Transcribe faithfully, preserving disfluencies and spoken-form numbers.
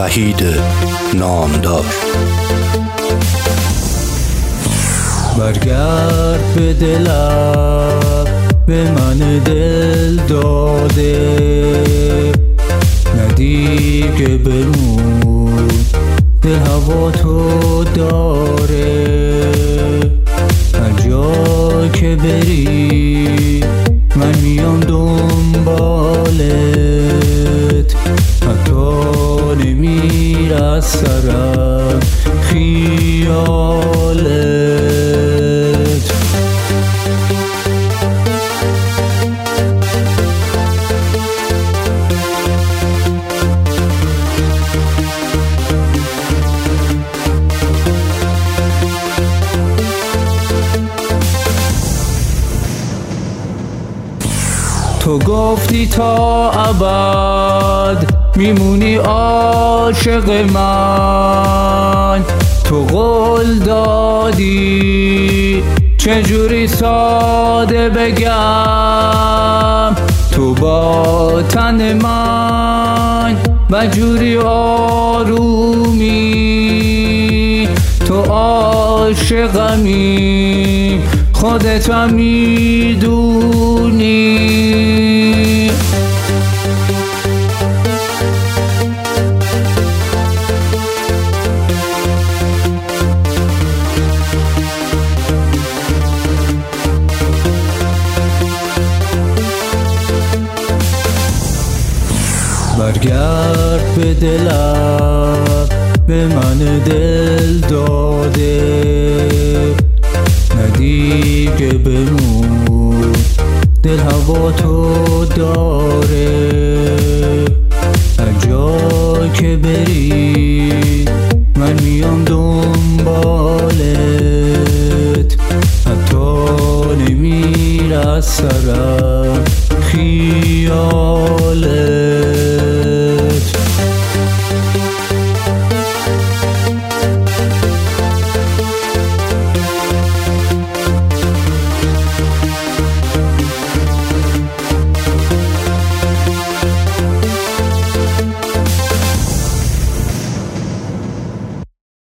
وحید نامدار. برگرد به دلم، به من دل داده، ندی که بمون دل هوا تو داره. هر جا که بری من میام دنبالت، حتی نمیر از سرم خیالت. تو گفتی تا ابد میمونی عاشق من، تو قول دادی چجوری ساده بگم، تو با تن من بجوری آرومی، تو عاشقمی خودت هم میدونی. برگرد به دلم، به من دل داده، ندی که بمون دل هوا تو داره. هر جا که بری